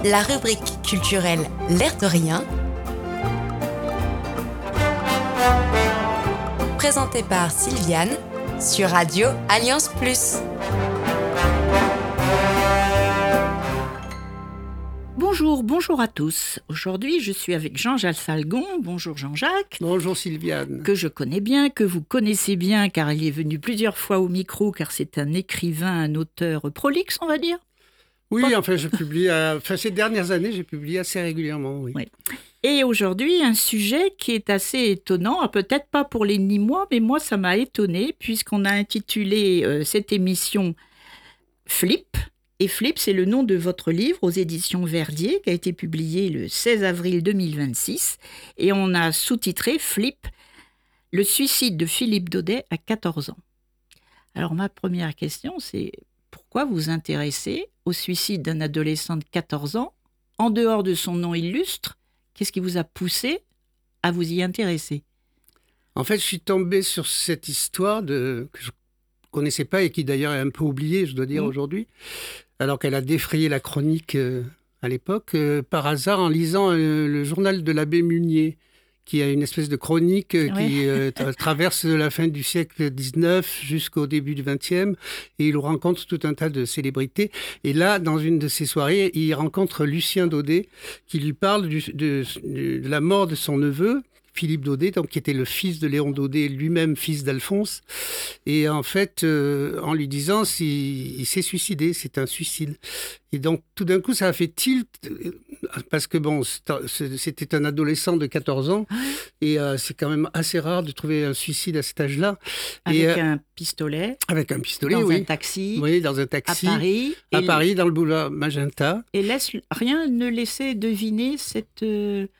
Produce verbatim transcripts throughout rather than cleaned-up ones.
la rubrique culturelle L'air de rien, présentée par Sylviane sur Radio Alliance Plus. Bonjour, bonjour à tous. Aujourd'hui, je suis avec Jean-Jacques Salgon. Bonjour Jean-Jacques. Bonjour Sylviane. Que je connais bien, que vous connaissez bien, car il est venu plusieurs fois au micro, car c'est un écrivain, un auteur prolixe, on va dire. Oui, Pas... enfin, je publie, euh, enfin, ces dernières années, j'ai publié assez régulièrement, oui. oui. Et aujourd'hui, un sujet qui est assez étonnant, peut-être pas pour les Nîmois, mais moi, ça m'a étonné, puisqu'on a intitulé euh, cette émission Flip. Et Flip, c'est le nom de votre livre aux éditions Verdier, qui a été publié le seize avril deux mille vingt-six. Et on a sous-titré Flip, le suicide de Philippe Daudet à quatorze ans. Alors ma première question, c'est pourquoi vous intéressez au suicide d'un adolescent de quatorze ans, en dehors de son nom illustre? Qu'est-ce qui vous a poussé à vous y intéresser? En fait, je suis tombé sur cette histoire de... que je ne connaissais pas et qui d'ailleurs est un peu oubliée, je dois dire, mmh. aujourd'hui. Alors qu'elle a défrayé la chronique euh, à l'époque, euh, par hasard en lisant euh, le journal de l'abbé Munier, qui a une espèce de chronique euh, oui. qui euh, tra- traverse la fin du siècle dix-neuf jusqu'au début du vingtième, et il rencontre tout un tas de célébrités. Et là, dans une de ces soirées, il rencontre Lucien Daudet, qui lui parle du, de, de, de la mort de son neveu, Philippe Daudet, donc, qui était le fils de Léon Daudet, lui-même fils d'Alphonse. Et en fait, euh, en lui disant, il, il s'est suicidé, c'est un suicide. Et donc, tout d'un coup, ça a fait tilt, parce que bon, c'était un adolescent de quatorze ans, et euh, c'est quand même assez rare de trouver un suicide à cet âge-là. Avec et, un pistolet. Avec un pistolet, dans oui. un taxi. Oui, dans un taxi. À Paris. À Paris, dans le boulevard Magenta. Et laisse, rien ne laissait deviner cette, euh,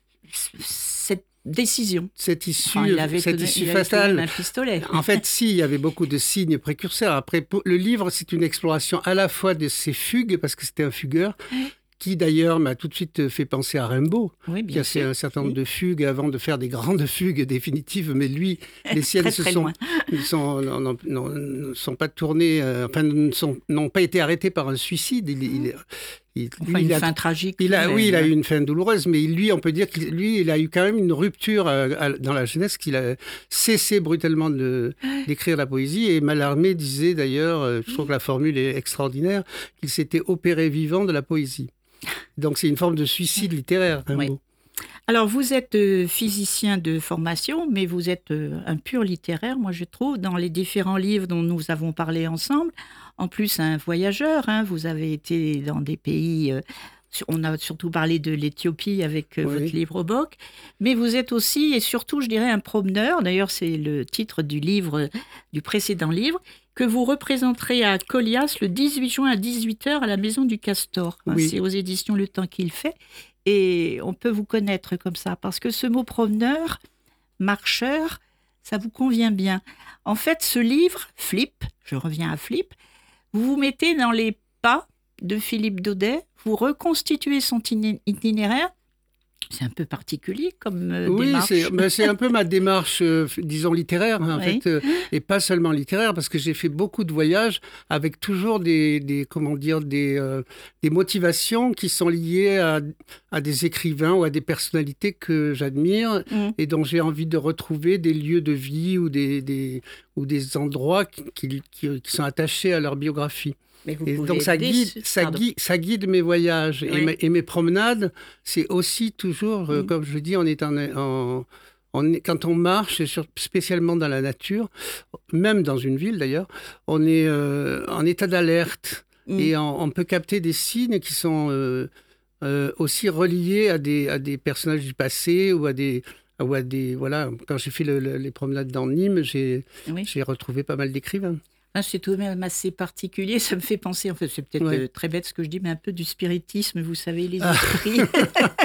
cette décision. Cette issue, enfin, il avait cette tenait, issue il fatale. Un pistolet. En fait, si, il y avait beaucoup de signes précurseurs. Après, le livre, c'est une exploration à la fois de ses fugues, parce que c'était un fugueur, oui. qui d'ailleurs m'a tout de suite fait penser à Rimbaud, oui, qui a fait un certain nombre oui. de fugues avant de faire des grandes fugues définitives. Mais lui, les siennes très, se très sont, sont, non, non, ne sont pas tournées, euh, enfin, ne sont, n'ont pas été arrêtées par un suicide. Il, il, Il, enfin, lui, une il fin a, tragique. Il a, oui, il a eu une fin douloureuse, mais lui, on peut dire que lui, il a eu quand même une rupture à, à, dans la jeunesse, qu'il a cessé brutalement de, d'écrire la poésie. Et Mallarmé disait d'ailleurs, euh, je trouve que la formule est extraordinaire, qu'il s'était opéré vivant de la poésie. Donc c'est une forme de suicide littéraire. Un oui. mot. Alors vous êtes euh, physicien de formation, mais vous êtes euh, un pur littéraire, moi je trouve, dans les différents livres dont nous avons parlé ensemble. En plus, un voyageur, hein, vous avez été dans des pays, euh, on a surtout parlé de l'Éthiopie avec euh, oui. votre livre Obock, mais vous êtes aussi et surtout, je dirais, un promeneur. D'ailleurs, c'est le titre du livre, du précédent livre, que vous représenterez à Colias le dix-huit juin à dix-huit heures à la Maison du Castor. Hein, oui. C'est aux éditions Le Temps qu'il fait. Et on peut vous connaître comme ça, parce que ce mot promeneur, marcheur, ça vous convient bien. En fait, ce livre, Flip, je reviens à Flip, vous vous mettez dans les pas de Philippe Daudet, vous reconstituez son itinéraire. C'est un peu particulier comme euh, oui, démarche. Oui, c'est, c'est un peu ma démarche, euh, disons, littéraire, hein, en oui. fait, euh, et pas seulement littéraire, parce que j'ai fait beaucoup de voyages avec toujours des, des comment dire, des, euh, des motivations qui sont liées à, à des écrivains ou à des personnalités que j'admire mmh. et dont j'ai envie de retrouver des lieux de vie ou des, des, ou des endroits qui, qui, qui, qui sont attachés à leur biographie. Et donc ça guide, ça, guide, ça guide mes voyages oui. et, mes, et mes promenades. C'est aussi toujours, euh, mmh. comme je dis, on est en, en, on est, quand on marche, sur, spécialement dans la nature, même dans une ville d'ailleurs, on est euh, en état d'alerte mmh. et on, on peut capter des signes qui sont euh, euh, aussi reliés à des, à des personnages du passé ou à des... Ou à des voilà, quand j'ai fait le, le, les promenades dans Nîmes, j'ai, oui. j'ai retrouvé pas mal d'écrivains. C'est tout de même assez particulier, ça me fait penser, en fait, c'est peut-être ouais. euh, très bête ce que je dis, mais un peu du spiritisme, vous savez, les esprits.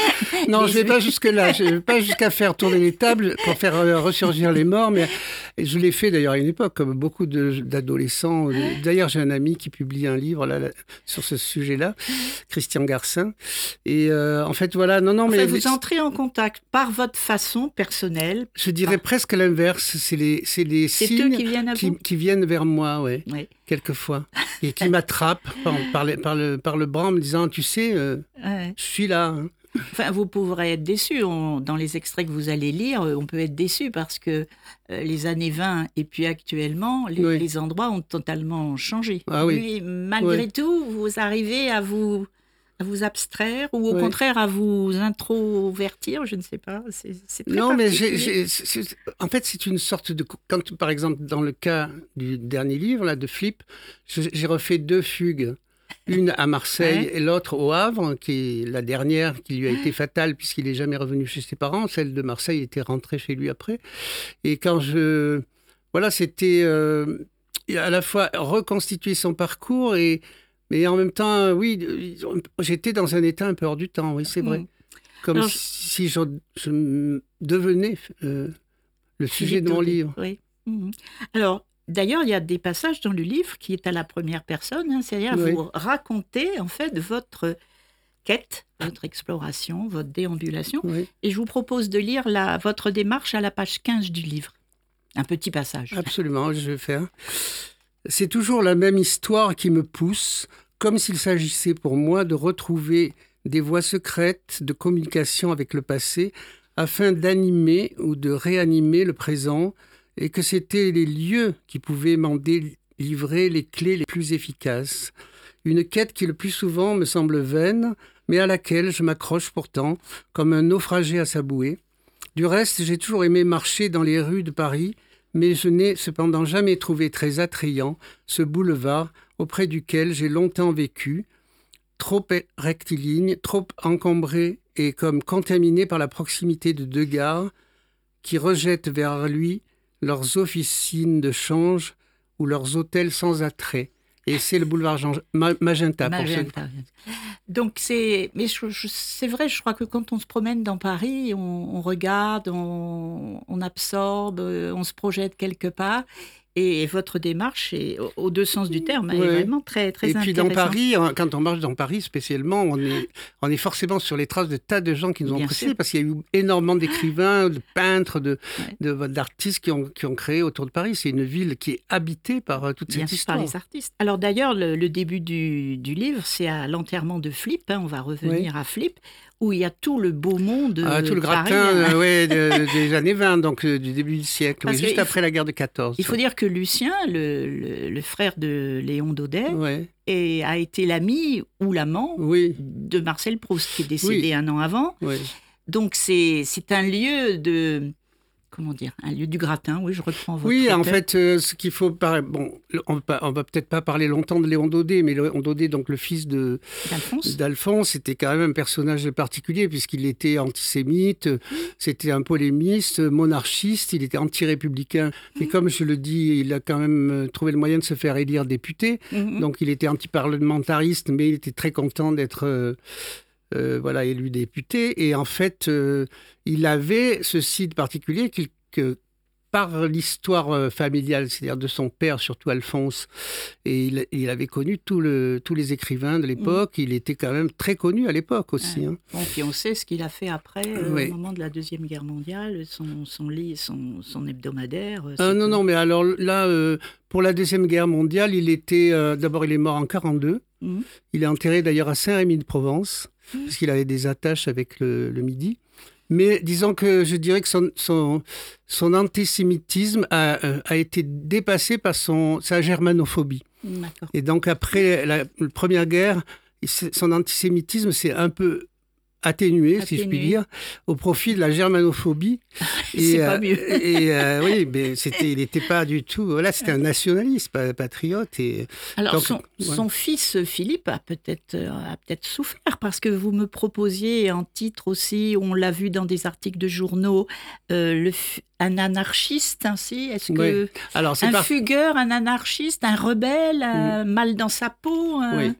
Non, je ne vais pas jusque-là. Je ne vais pas jusqu'à faire tourner les tables pour faire euh, ressurgir les morts. Mais je l'ai fait d'ailleurs à une époque, comme beaucoup de, d'adolescents. D'ailleurs, j'ai un ami qui publie un livre là, là, sur ce sujet-là, Christian Garcin. Et euh, en fait, voilà. Non, non, enfin, mais vous entrez en contact par votre façon personnelle. Je dirais par... presque l'inverse. C'est les, c'est les c'est signes eux qui viennent à vous. Qui, qui viennent vers moi, ouais, oui. quelquefois, et qui m'attrapent par, par, le, par, le, par le bras en me disant, tu sais, euh, ouais. je suis là. Hein. Enfin, vous pourrez être déçu. On, dans les extraits que vous allez lire, on peut être déçu parce que euh, les années vingt et puis actuellement, les, oui. les endroits ont totalement changé. Ah, oui. Mais malgré oui. tout, vous arrivez à vous, à vous abstraire ou au oui. contraire à vous introvertir, je ne sais pas. C'est, c'est très non, mais j'ai, j'ai, c'est, en fait, c'est une sorte de... Quand, par exemple, dans le cas du dernier livre, là, de Flip, j'ai refait deux fugues. Une à Marseille ouais. et l'autre au Havre, qui est la dernière qui lui a été fatale puisqu'il n'est jamais revenu chez ses parents. Celle de Marseille était rentrée chez lui après. Et quand je... Voilà, c'était euh, à la fois reconstituer son parcours et... Mais en même temps, oui, j'étais dans un état un peu hors du temps, oui, c'est vrai. Mmh. Comme Alors, si je, je devenais euh, le sujet de mon livre. Oui. Mmh. Alors... D'ailleurs, il y a des passages dans le livre qui est à la première personne, hein, c'est-à-dire oui. vous racontez en fait votre quête, votre exploration, votre déambulation. Oui. Et je vous propose de lire la, votre démarche à la page quinze du livre. Un petit passage. Absolument, je vais faire. C'est toujours la même histoire qui me pousse, comme s'il s'agissait pour moi de retrouver des voies secrètes de communication avec le passé afin d'animer ou de réanimer le présent, et que c'était les lieux qui pouvaient m'en délivrer les clés les plus efficaces. Une quête qui le plus souvent me semble vaine, mais à laquelle je m'accroche pourtant, comme un naufragé à sa bouée. Du reste, j'ai toujours aimé marcher dans les rues de Paris, mais je n'ai cependant jamais trouvé très attrayant ce boulevard auprès duquel j'ai longtemps vécu, trop rectiligne, trop encombré et comme contaminé par la proximité de deux gares qui rejettent vers lui leurs officines de change ou leurs hôtels sans attrait. Et c'est le boulevard Jean... Ma... Magenta. Magenta. Pour Donc, c'est... Mais je, je... c'est vrai, je crois que quand on se promène dans Paris, on, on regarde, on... on absorbe, on se projette quelque part. Et votre démarche, est, aux deux sens du terme, oui. est vraiment très, très intéressante. Et puis dans Paris, quand on marche dans Paris spécialement, on est, on est forcément sur les traces de tas de gens qui nous ont précédés, parce qu'il y a eu énormément d'écrivains, de peintres, de, ouais. de, d'artistes qui ont, qui ont créé autour de Paris. C'est une ville qui est habitée par euh, toute Bien cette sûr, histoire. Par les artistes. Alors d'ailleurs, le, le début du, du livre, c'est à l'enterrement de Flip, hein, on va revenir oui. à Flip, où il y a tout le beau monde ah, tout le Paris, gratin hein. euh, ouais, de, des années vingt, donc euh, du début du siècle, oui, juste après faut, la guerre de quatorze. Il faut dire que Lucien, le, le, le frère de Léon Daudet, ouais. et a été l'ami ou l'amant oui. de Marcel Proust, qui est décédé oui. un an avant. Oui. Donc c'est, c'est un lieu de... Comment dire, un lieu du gratin, oui, je reprends votre Oui, thème. en fait, euh, ce qu'il faut... Par... Bon, on ne va, va peut-être pas parler longtemps de Léon Daudet, mais Léon Daudet, donc le fils de, d'Alphonse. d'Alphonse, c'était quand même un personnage particulier, puisqu'il était antisémite, mmh. c'était un polémiste, monarchiste, il était anti-républicain. Mmh. Et comme je le dis, il a quand même trouvé le moyen de se faire élire député. Mmh. Donc il était anti-parlementariste, mais il était très content d'être... Euh, Euh, voilà, élu député. Et en fait, euh, il avait ceci de particulier qu'il, que par l'histoire euh, familiale, c'est-à-dire de son père, surtout Alphonse, et il, il avait connu tout le, tous les écrivains de l'époque. Mmh. Il était quand même très connu à l'époque aussi. Ouais. Hein. Bon, puis on sait ce qu'il a fait après, euh, oui. au moment de la Deuxième Guerre mondiale, son, son, lit, son, son hebdomadaire. Euh, non, non, mais alors là, euh, pour la Deuxième Guerre mondiale, il était... Euh, d'abord, il est mort en quarante-deux. Mmh. Il est enterré d'ailleurs à Saint-Rémy-de-Provence, mmh. parce qu'il avait des attaches avec le, le Midi. Mais disons que je dirais que son, son, son antisémitisme a, a été dépassé par son, sa germanophobie. D'accord. Et donc après la, la Première Guerre, son antisémitisme s'est un peu atténué, atténué, si je puis dire, au profit de la germanophobie. C'est et, pas mieux. Euh, et euh, oui, mais c'était, il n'était pas du tout... Voilà, c'était un nationaliste, patriote. Et, alors, donc, son, ouais. son fils Philippe a peut-être, a peut-être souffert, parce que vous me proposiez en titre aussi, on l'a vu dans des articles de journaux, euh, le, un anarchiste ainsi. Est-ce que... Oui. Alors, c'est un par... fugueur, un anarchiste, un rebelle, un mmh. mal dans sa peau un... Oui.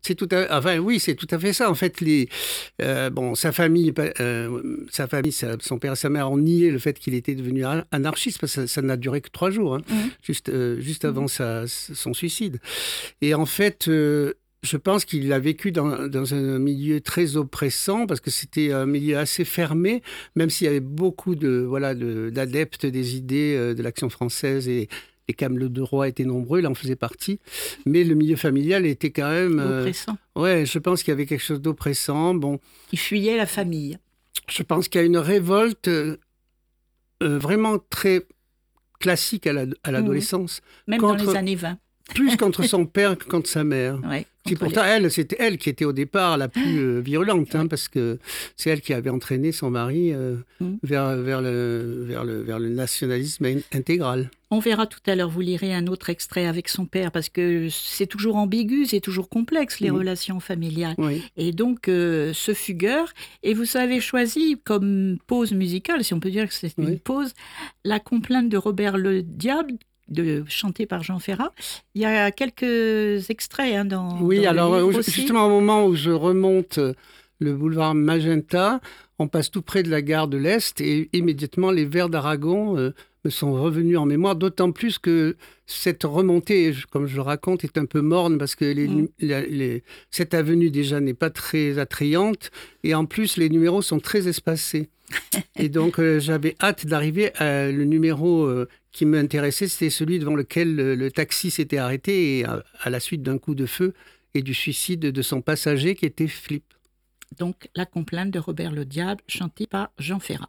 C'est tout à, enfin oui, c'est tout à fait ça. En fait, les, euh, bon, sa famille, euh, sa famille, sa, son père et sa mère ont nié le fait qu'il était devenu anarchiste parce que ça, ça n'a duré que trois jours, hein, mmh. juste, euh, juste avant mmh. sa, son suicide. Et en fait, euh, je pense qu'il a vécu dans, dans un milieu très oppressant parce que c'était un milieu assez fermé, même s'il y avait beaucoup de, voilà, de, d'adeptes des idées euh, de l'Action française et les camelots de roi étaient nombreux, il en faisait partie. Mais le milieu familial était quand même... Euh, oppressant. Ouais, je pense qu'il y avait quelque chose d'oppressant. Bon, il fuyait la famille. Je pense qu'il y a une révolte euh, vraiment très classique à, la, à l'adolescence. Mmh. Même contre, dans les années vingt. Plus contre son père que contre sa mère. Ouais, qui pourtant, les... elle, c'était elle qui était au départ la plus euh, virulente, hein, ouais. parce que c'est elle qui avait entraîné son mari euh, mmh. vers, vers, le, vers, le, vers le nationalisme intégral. On verra tout à l'heure, vous lirez un autre extrait avec son père, parce que c'est toujours ambigu, c'est toujours complexe, les mmh. relations familiales. Oui. Et donc, euh, ce fugueur, et vous avez choisi comme pause musicale, si on peut dire que c'est une oui. pause, la complainte de Robert le Diable, de chanté par Jean Ferrat. Il y a quelques extraits hein, dans Oui, dans alors le livre justement au moment où je remonte le boulevard Magenta, on passe tout près de la gare de l'Est et immédiatement les vers d'Aragon euh, me sont revenus en mémoire, d'autant plus que cette remontée, comme je le raconte, est un peu morne parce que les, mmh. les, les, cette avenue déjà n'est pas très attrayante et en plus les numéros sont très espacés. Et donc euh, j'avais hâte d'arriver à le numéro euh, qui m'intéressait, c'était celui devant lequel le, le taxi s'était arrêté et à, à la suite d'un coup de feu et du suicide de son passager qui était Flip. Donc la complainte de Robert le Diable, chantée par Jean Ferrat.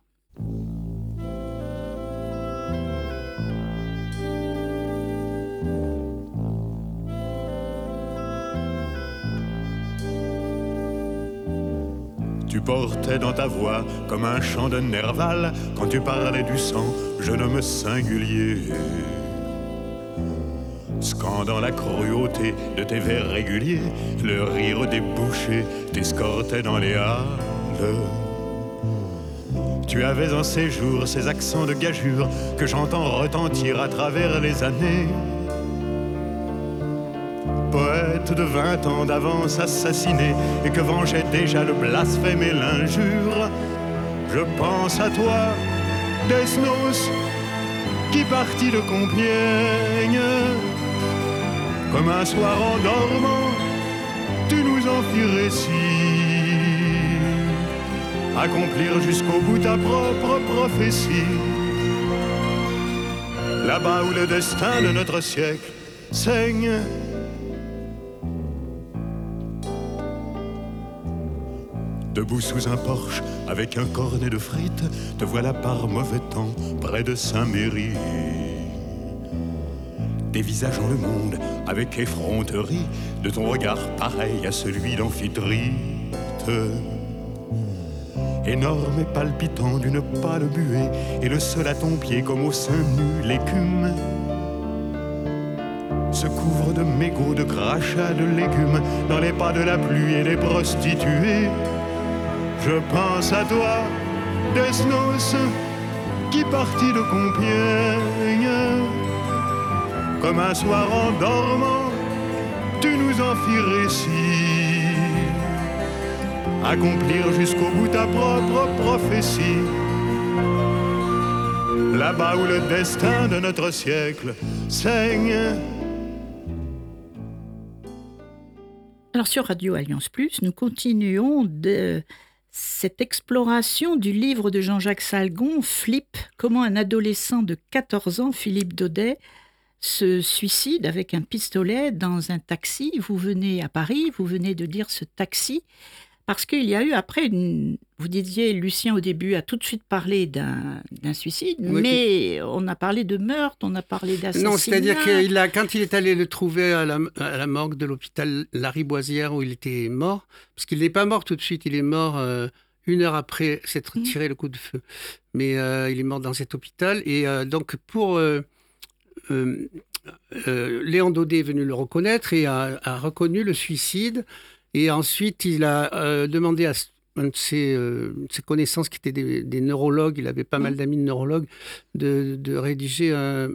Tu portais dans ta voix comme un chant de Nerval quand tu parlais du sang, jeune homme singulier. Scandant la cruauté de tes vers réguliers, le rire des bouchers t'escortait dans les halles. Tu avais en séjour ces accents de gageure que j'entends retentir à travers les années. Poète de vingt ans d'avance assassiné et que vengeait déjà le blasphème et l'injure. Je pense à toi, Desnos, qui partit de Compiègne. Comme un soir en dormant, tu nous en fis récit. Accomplir jusqu'au bout ta propre prophétie. Là-bas où le destin de notre siècle saigne. Debout sous un porche, avec un cornet de frites, te voilà par mauvais temps, près de Saint-Méry. Dévisageant le monde avec effronterie, de ton regard pareil à celui d'Amphitrite. Énorme et palpitant d'une pâle buée, et le sol à ton pied comme au sein nu, l'écume se couvre de mégots, de crachats, de légumes, dans les pas de la pluie et des prostituées. Je pense à toi, Desnos, qui partit de Compiègne. Comme un soir en dormant, tu nous en fis récit. Accomplir jusqu'au bout ta propre prophétie. Là-bas où le destin de notre siècle saigne. Alors sur Radio Alliance Plus, nous continuons de cette exploration du livre de Jean-Jacques Salgon, Flip, comment un adolescent de quatorze ans, Philippe Daudet, se suicide avec un pistolet dans un taxi. Vous venez à Paris, vous venez de dire ce taxi, parce qu'il y a eu après, une, vous disiez, Lucien au début a tout de suite parlé d'un, d'un suicide, oui, mais on a parlé de meurtre, on a parlé d'assassinat. Non, c'est-à-dire qu'il a, quand il est allé le trouver à la, à la morgue de l'hôpital Lariboisière où il était mort, parce qu'il n'est pas mort tout de suite, il est mort euh, une heure après s'être tiré mmh. le coup de feu. Mais euh, il est mort dans cet hôpital, et euh, donc pour... Euh, euh, euh, Léon Daudet est venu le reconnaître et a, a reconnu le suicide. Et ensuite, il a euh, demandé à, un de ses, euh, ses connaissances qui étaient des, des neurologues, il avait pas mmh. mal d'amis de neurologues, de, de rédiger un,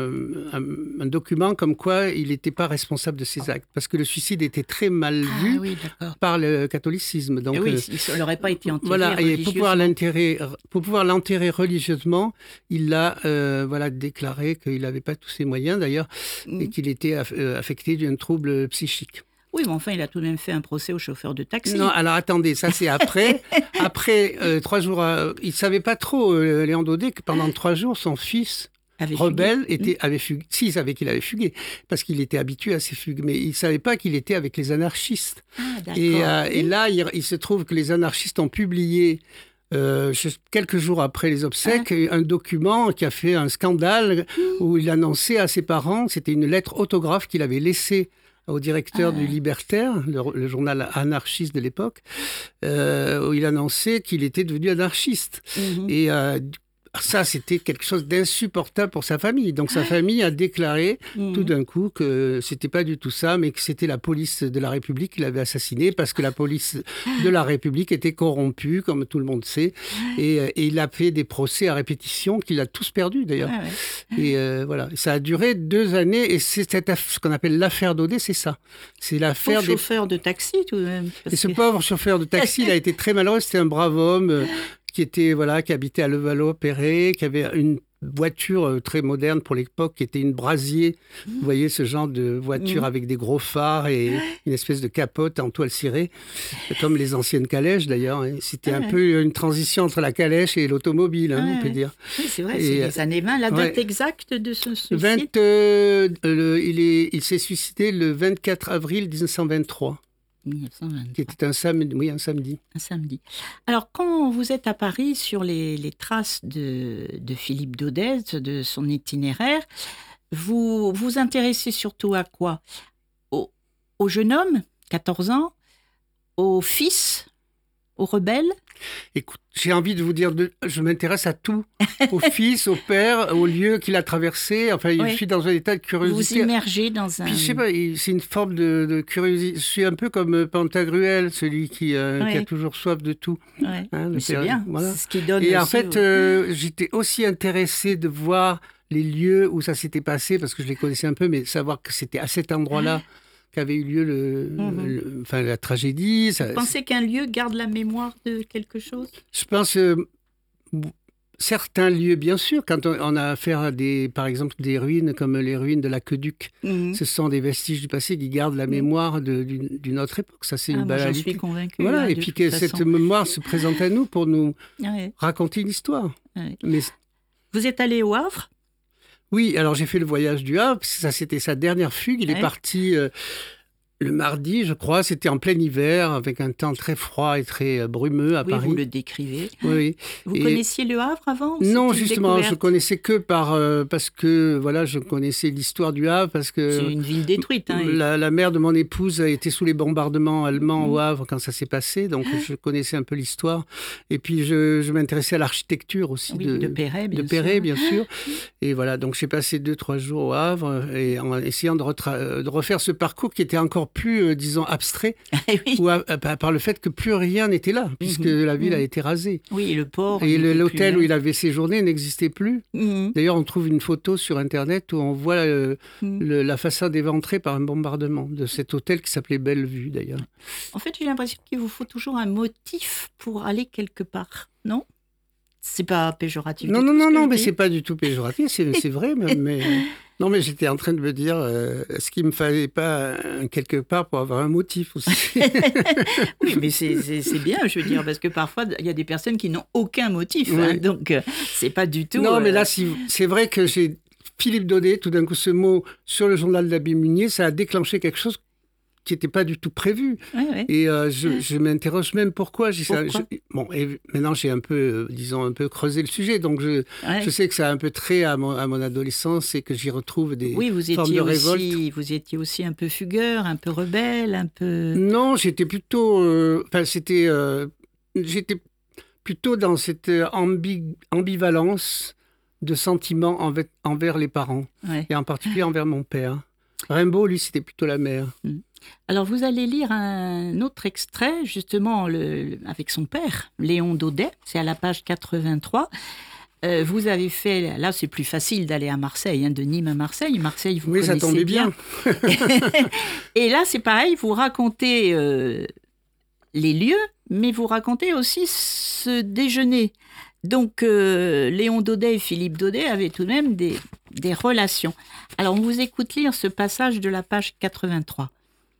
un, un document comme quoi il n'était pas responsable de ses actes, parce que le suicide était très mal ah, vu oui, par le catholicisme. Donc, et oui, euh, il n'aurait pas été enterré voilà, et pour pouvoir l'enterrer, pour pouvoir l'enterrer religieusement, il a euh, voilà, déclaré qu'il n'avait pas tous ses moyens d'ailleurs, mmh. et qu'il était aff- affecté d'un trouble psychique. Oui, mais enfin, il a tout de même fait un procès au chauffeur de taxi. Non, alors attendez, ça c'est après. après, euh, trois jours, euh, il ne savait pas trop, euh, Léon Daudet, que pendant trois jours, son fils avait rebelle fugué. Était, avait fugué. Si, il savait qu'il avait fugué, parce qu'il était habitué à ces fugues, mais il ne savait pas qu'il était avec les anarchistes. Ah, d'accord. Et, euh, et là, il, il se trouve que les anarchistes ont publié, euh, quelques jours après les obsèques, ah. un document qui a fait un scandale mmh. où il annonçait à ses parents, c'était une lettre autographe qu'il avait laissée au directeur ah. du Libertaire, le, le journal anarchiste de l'époque, euh, où il annonçait qu'il était devenu anarchiste. Mmh. Et euh, ça, c'était quelque chose d'insupportable pour sa famille. Donc sa famille a déclaré mmh. tout d'un coup que c'était pas du tout ça, mais que c'était la police de la République qui l'avait assassiné, parce que la police de la République était corrompue, comme tout le monde sait. Et, et il a fait des procès à répétition qu'il a tous perdus, d'ailleurs. Ah ouais. Et euh, voilà, ça a duré deux années. Et c'est cette, ce qu'on appelle l'affaire Daudet, c'est ça. C'est l'affaire des chauffeurs de taxi, tout de même. Et ce que... pauvre chauffeur de taxi, il a été très malheureux. C'était un brave homme. Euh, qui était voilà qui habitait à Levallois-Perret, qui avait une voiture très moderne pour l'époque, qui était une Brasier. Mmh. Vous voyez ce genre de voiture mmh. avec des gros phares et une espèce de capote en toile cirée, comme les anciennes calèches d'ailleurs. C'était ah un ouais. peu une transition entre la calèche et l'automobile, hein, ah on peut ouais. dire. Oui, c'est vrai, et c'est les années vingt. La date ouais. exacte de ce suicide vingt, euh, le, il, est, il s'est suicidé le vingt-quatre avril dix-neuf cent vingt-trois. mille neuf cent vingt-trois. Qui était un samedi, oui, un samedi. Un samedi. Alors, quand vous êtes à Paris sur les, les traces de, de Philippe Daudet, de son itinéraire, vous vous intéressez surtout à quoi ? Au, au jeune homme, quatorze ans, au fils, au rebelle ? Écoute, j'ai envie de vous dire, de, je m'intéresse à tout, au fils, au père, au lieu qu'il a traversé. Enfin, je oui. suis dans un état de curiosité. Vous immergez dans un... Puis, je sais pas, c'est une forme de, de curiosité. Je suis un peu comme Pantagruel, celui qui, euh, oui. qui a toujours soif de tout. Oui. Hein, mais c'est père, bien, voilà. C'est ce qui donne Et en aussi, fait, oui. euh, j'étais aussi intéressé de voir les lieux où ça s'était passé, parce que je les connaissais un peu, mais savoir que c'était à cet endroit-là qu'avait eu lieu le, mmh. le, enfin, la tragédie. Ça, Vous pensez qu'un lieu garde la mémoire de quelque chose ? Je pense euh, certains lieux, bien sûr, quand on, on a affaire à des, par exemple, des ruines comme les ruines de l'aqueduc, mmh. ce sont des vestiges du passé qui gardent la mémoire de, d'une, d'une autre époque. Ça, c'est ah, une banalité. J'en suis convaincue. Voilà, hein, et puis que façon. Cette mémoire se présente à nous pour nous ouais. raconter une histoire. Ouais. Mais... Vous êtes allé au Havre ? Oui, alors j'ai fait le voyage du Havre, ça c'était sa dernière fugue, il ouais. est parti euh, le mardi, je crois, c'était en plein hiver, avec un temps très froid et très euh, brumeux à oui, Paris. Oui, vous le décrivez. Oui. Vous et... connaissiez le Havre avant ? Non, justement, je connaissais que par, euh, parce que, voilà, je connaissais l'histoire du Havre, parce que... C'est une ville détruite. Hein, la, la mère de mon épouse a été sous les bombardements allemands mmh. au Havre quand ça s'est passé, donc je connaissais un peu l'histoire. Et puis, je, je m'intéressais à l'architecture aussi oui, de, de Perret, bien de Perret, sûr. bien sûr. Et voilà, donc j'ai passé deux, trois jours au Havre, et en essayant de, retra- de refaire ce parcours qui était encore plus, euh, disons, abstrait, oui. ou à, à, par le fait que plus rien n'était là, puisque mmh. la ville mmh. a été rasée. Oui, le port. Et le, l'hôtel où il avait séjourné n'existait plus. Mmh. D'ailleurs, on trouve une photo sur Internet où on voit euh, mmh. le, la façade éventrée par un bombardement de cet hôtel qui s'appelait Bellevue, d'ailleurs. En fait, j'ai l'impression qu'il vous faut toujours un motif pour aller quelque part, non ? C'est pas péjoratif. Non, non, non, non, mais c'est pas du tout péjoratif, c'est, c'est vrai, même, mais... Non, mais j'étais en train de me dire, euh, est-ce qu'il ne me fallait pas euh, quelque part pour avoir un motif aussi ? Oui, mais c'est, c'est, c'est bien, je veux dire, parce que parfois, il y a des personnes qui n'ont aucun motif, oui. hein, donc euh, c'est pas du tout... Non, euh... mais là, si, c'est vrai que j'ai... Philippe Daudet, tout d'un coup, ce mot sur le journal d'Abbé Munier, ça a déclenché quelque chose qui n'était pas du tout prévu. Ouais, ouais. Et euh, je, je m'interroge même pourquoi. J'ai pourquoi ça, je, bon, et maintenant, j'ai un peu, euh, disons, un peu creusé le sujet. Donc, je, ouais. je sais que ça a un peu trait à mon, à mon adolescence et que j'y retrouve des oui, vous formes de révolte. Aussi, vous étiez aussi un peu fugueur, un peu rebelle, un peu... Non, j'étais plutôt... Enfin, euh, c'était... Euh, j'étais plutôt dans cette ambi- ambivalence de sentiments envers, envers les parents. Ouais. Et en particulier envers mon père. Rimbaud, lui, c'était plutôt la mer. Alors, vous allez lire un autre extrait, justement, le, le- avec son père, Léon Daudet, c'est à la page quatre-vingt-trois. Euh, vous avez fait, là c'est plus facile d'aller à Marseille, hein, de Nîmes à Marseille. Marseille, vous Oui, ça connaissez tombait bien. bien. Et là c'est pareil, vous racontez euh, les lieux, mais vous racontez aussi ce déjeuner. Donc euh, Léon Daudet et Philippe Daudet avaient tout de même des, des relations. Alors on vous écoute lire ce passage de la page quatre-vingt-trois.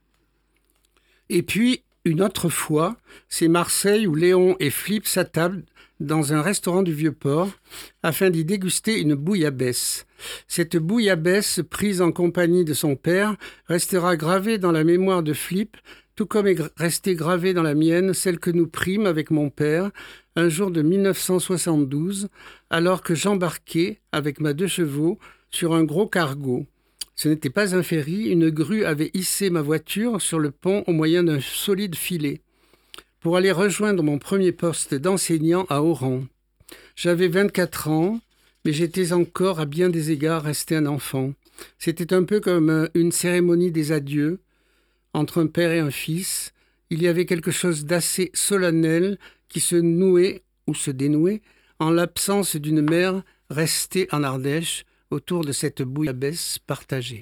Et puis, une autre fois, c'est Marseille où Léon et Philippe s'attablent dans un restaurant du Vieux-Port afin d'y déguster une bouillabaisse. Cette bouillabaisse, prise en compagnie de son père, restera gravée dans la mémoire de Philippe, tout comme est restée gravée dans la mienne celle que nous prîmes avec mon père un jour de mille neuf cent soixante-douze, alors que j'embarquais avec ma deux chevaux sur un gros cargo. Ce n'était pas un ferry, une grue avait hissé ma voiture sur le pont au moyen d'un solide filet, pour aller rejoindre mon premier poste d'enseignant à Oran. J'avais vingt-quatre ans, mais j'étais encore à bien des égards resté un enfant. C'était un peu comme une cérémonie des adieux entre un père et un fils. Il y avait quelque chose d'assez solennel qui se nouait ou se dénouait en l'absence d'une mère restée en Ardèche autour de cette bouillabaisse partagée.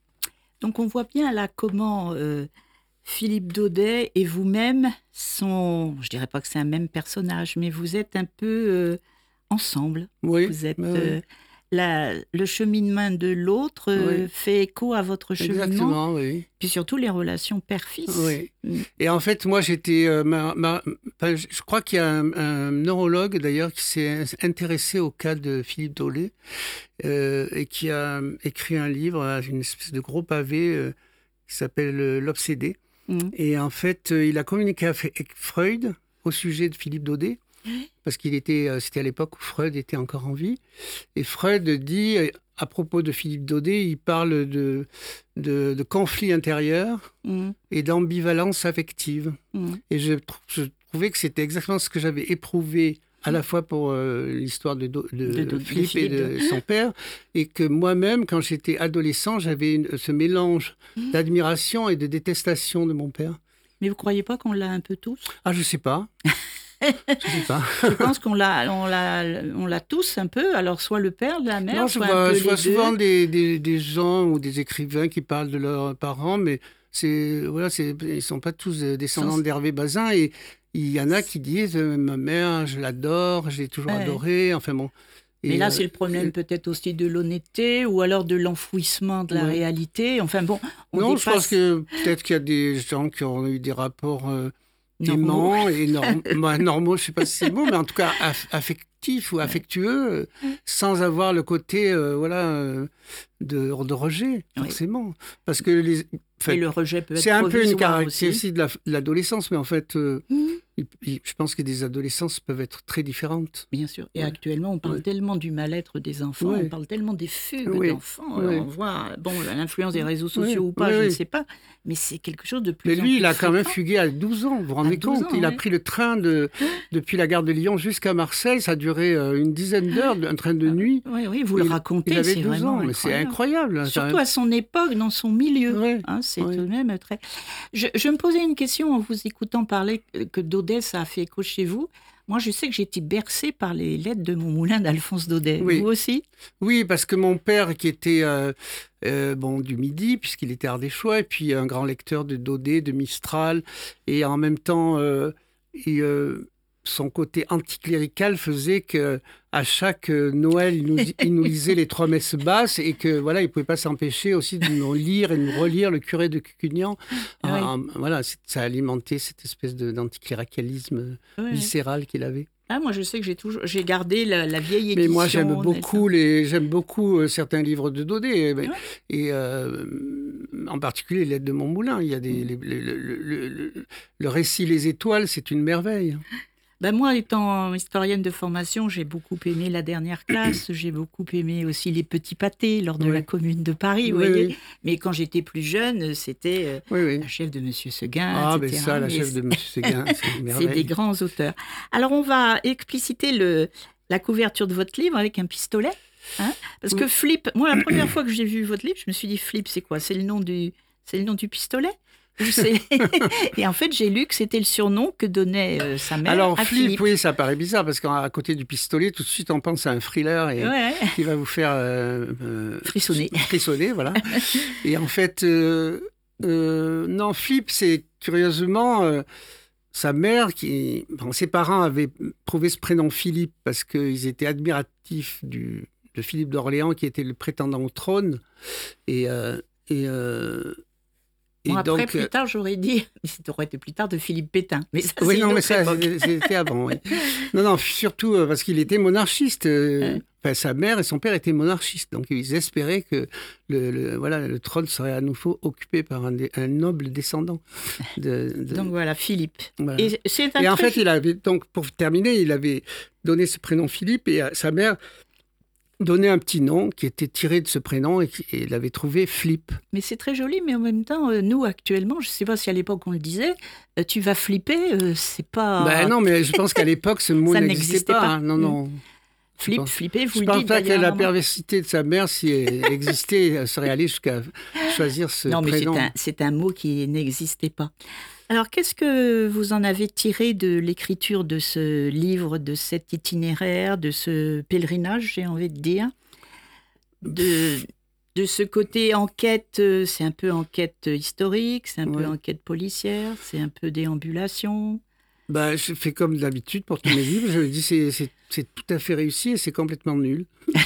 Donc on voit bien là comment euh, Philippe Daudet et vous-même sont, je dirais pas que c'est un même personnage, mais vous êtes un peu euh, ensemble. Oui, Vous êtes oui. euh, la- le cheminement de l'autre euh, Oui. fait écho à votre cheminement, Exactement, oui. puis surtout les relations père-fils. Oui. Mm. Et en fait, moi, j'étais... euh, ma- ma- enfin, je je crois qu'il y a un, un neurologue, d'ailleurs, qui s'est intéressé au cas de Philippe Daudet euh, et qui a écrit un livre, euh, une espèce de gros pavé euh, qui s'appelle euh, L'Obsédé. Mm. Et en fait, euh, il a communiqué avec Freud au sujet de Philippe Daudet, parce qu'il était, euh, c'était à l'époque où Freud était encore en vie. Et Freud dit, euh, à propos de Philippe Daudet, il parle de, de, de conflit intérieur Mm. et d'ambivalence affective. Mm. Et je, tr- je trouvais que c'était exactement ce que j'avais éprouvé à la fois pour euh, l'histoire de, Do- de, De Do- de Philippe et Philippe de son père, et que moi-même, quand j'étais adolescent, j'avais une- ce mélange d'admiration et de détestation de mon père. Mais vous croyez pas qu'on l'a un peu tous? Ah, je sais pas. je sais pas. Je pense qu'on l'a, on l'a, on l'a tous un peu. Alors soit le père, la mère, Non, je soit vois, un peu je vois les souvent deux. des, des, des gens ou des écrivains qui parlent de leurs parents, mais c'est, voilà, c'est, ils ne sont pas tous euh, descendants Sans- d'Hervé Bazin. Et il y en a qui disent euh, ma mère, je l'adore, je l'ai toujours Ouais. adorée. Enfin bon. Mais Et, là, euh, c'est le problème peut-être aussi de l'honnêteté ou alors de l'enfouissement de la Ouais. réalité. Enfin bon, on non, dépasse... je pense que peut-être qu'il y a des gens qui ont eu des rapports euh, Normaux. aimants et norm- bah, normaux, je ne sais pas si c'est le mot, mais en tout cas aff- affectifs ou affectueux, euh, sans avoir le côté euh, voilà, euh, de, de rejet, Oui. forcément. Parce que les, enfin, Et le rejet peut être c'est un peu une provisoire caractéristique de la- de l'adolescence, mais en fait, euh, Mhm. il- il- je pense que des adolescences peuvent être très différentes. Bien sûr. Et Ouais. actuellement, on parle Ouais. tellement du mal-être des enfants, Ouais. on parle tellement des fugues Oui. d'enfants. Ouais. On voit, bon, l'influence des réseaux sociaux Ouais. ou pas, Ouais, je ne ouais. sais pas, mais c'est quelque chose de plus Mais en lui, plus il a quand même fréquent. fugué à douze ans, vous vous rendez douze compte? ans, Il a ouais. pris le train de, depuis la gare de Lyon jusqu'à Marseille, ça a duré euh, une dizaine d'heures, un train de nuit. Oui, oui, vous Il- le racontez, Il avait c'est douze vraiment ans, mais c'est incroyable. incroyable. Surtout à son époque, dans son milieu. Ouais, Hein, c'est ouais. tout de même très... Je, je me posais une question en vous écoutant parler que- que Daudet, ça a fait écho chez vous. Moi, je sais que j'ai été bercée par les lettres de mon moulin d'Alphonse Daudet. Oui. Vous aussi? Oui, parce que mon père, qui était euh, euh, bon, du Midi, puisqu'il était ardéchois, et puis un grand lecteur de Daudet, de Mistral, et en même temps, euh, il, euh, son côté anticlérical faisait que à chaque euh, Noël, il nous, il nous lisait les trois messes basses, et que voilà, il ne pouvait pas s'empêcher aussi de nous lire et de nous relire le curé de Cucugnan. Oui. Ah, voilà, c'est- ça alimentait cette espèce de- d'anticléricalisme Ouais. viscéral qu'il avait. Ah, moi, je sais que j'ai toujours, j'ai gardé la, la vieille édition. Mais moi, j'aime n'est-ce beaucoup, les, j'aime beaucoup euh, certains livres de Daudet. Et, Ouais. et, euh, en particulier les lettres de Montmoulin. Il y a des, les- le, le- le- le- le récit Les Étoiles, c'est une merveille. Ben moi, étant historienne de formation, j'ai beaucoup aimé La Dernière Classe, j'ai beaucoup aimé aussi Les Petits Pâtés lors de Oui. la Commune de Paris, vous Oui, voyez. oui. Mais quand j'étais plus jeune, c'était euh, Oui, oui. La Chef de Monsieur Seguin, Ah, ben et cetera. ça, la Mais chef de M. Séguin, c'est une c'est merveille. des grands auteurs. Alors, on va expliciter le, la couverture de votre livre avec un pistolet. Hein, parce que Flip, moi, la première fois que j'ai vu votre livre, je me suis dit, Flip, c'est quoi? C'est le nom du, c'est le nom du pistolet? Ou c'est... Et en fait, j'ai lu que c'était le surnom que donnait euh, sa mère Alors, à Flip, Philippe. oui, ça paraît bizarre, parce qu'à côté du pistolet, tout de suite, on pense à un thriller et, Ouais. qui va vous faire... euh, euh, Frissonner. Frissonner, voilà. Et en fait, euh, euh, non, Flip, c'est curieusement... euh, sa mère, qui, bon, ses parents avaient trouvé ce prénom Philippe parce qu'ils étaient admiratifs du, de Philippe d'Orléans, qui était le prétendant au trône. Et, euh, et, euh, et Bon, après, donc, plus tard, j'aurais dit, mais ça aurait été plus tard, de Philippe Pétain. Mais ça, oui, c'est non, une mais autre ça, époque. c'était c'était avant. Oui. Non, non, surtout euh, parce qu'il était monarchiste. euh, Ouais. Enfin, sa mère et son père étaient monarchistes, donc ils espéraient que le, le- voilà, le trône serait à nouveau occupé par un, dé- un noble descendant. De, de- Donc voilà, Philippe. voilà. Et c'est un Et en très- fait, il avait, donc, pour terminer, il avait donné ce prénom Philippe et à sa mère donné un petit nom qui était tiré de ce prénom et, qui- et il avait trouvé Flip. Mais c'est très joli, mais en même temps, euh, nous, actuellement, je ne sais pas si à l'époque on le disait, euh, tu vas flipper, euh, c'est pas... Ben non, mais je pense qu'à l'époque, ce mot Ça n'existait n'existait pas. pas. hein. Non, non. Flip, pense- flipper, vous Je le pense dites pas que d'ailleurs, la maman. perversité de sa mère, si elle existait, elle serait allée jusqu'à choisir ce Non, mais c'est prénom. un, c'est un mot qui n'existait pas. Alors, qu'est-ce que vous en avez tiré de l'écriture de ce livre, de cet itinéraire, de ce pèlerinage, j'ai envie de dire, de, de ce côté enquête, euh, c'est un peu enquête historique, c'est un peu Ouais. enquête policière, c'est un peu déambulation. Bah, je fais comme d'habitude pour tous mes livres. Je me dis c'est c'est c'est tout à fait réussi et c'est complètement nul.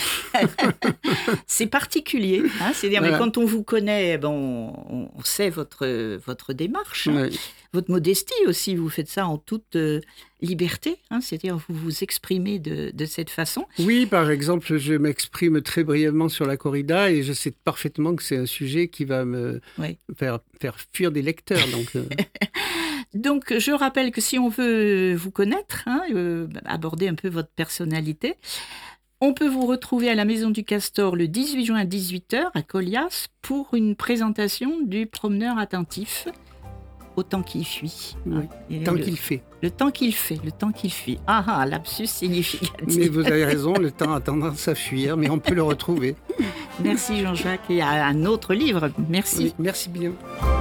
C'est particulier, hein, c'est-à-dire, Voilà. mais quand on vous connaît, bon, on, on sait votre, votre démarche, hein, Ouais. votre modestie aussi, vous faites ça en toute euh, liberté, hein, c'est-à-dire vous vous exprimez de, de cette façon. Oui, par exemple, je m'exprime très brièvement sur la corrida et je sais parfaitement que c'est un sujet qui va me Oui. faire, faire fuir des lecteurs. Donc, euh, Donc, je rappelle que si on veut vous connaître, hein, euh, aborder un peu votre personnalité, on peut vous retrouver à la Maison du Castor le dix-huit juin à dix-huit heures à Colias pour une présentation du promeneur attentif au temps qui fuit. Oui. Hein. Et tant le, qu'il fait. le temps qu'il fait, le temps qu'il fuit. Ah ah, lapsus significatif. Mais vous avez raison, le temps a tendance à fuir, mais on peut le retrouver. Merci Jean-Jacques. Et à un autre livre. Merci. Oui, merci bien.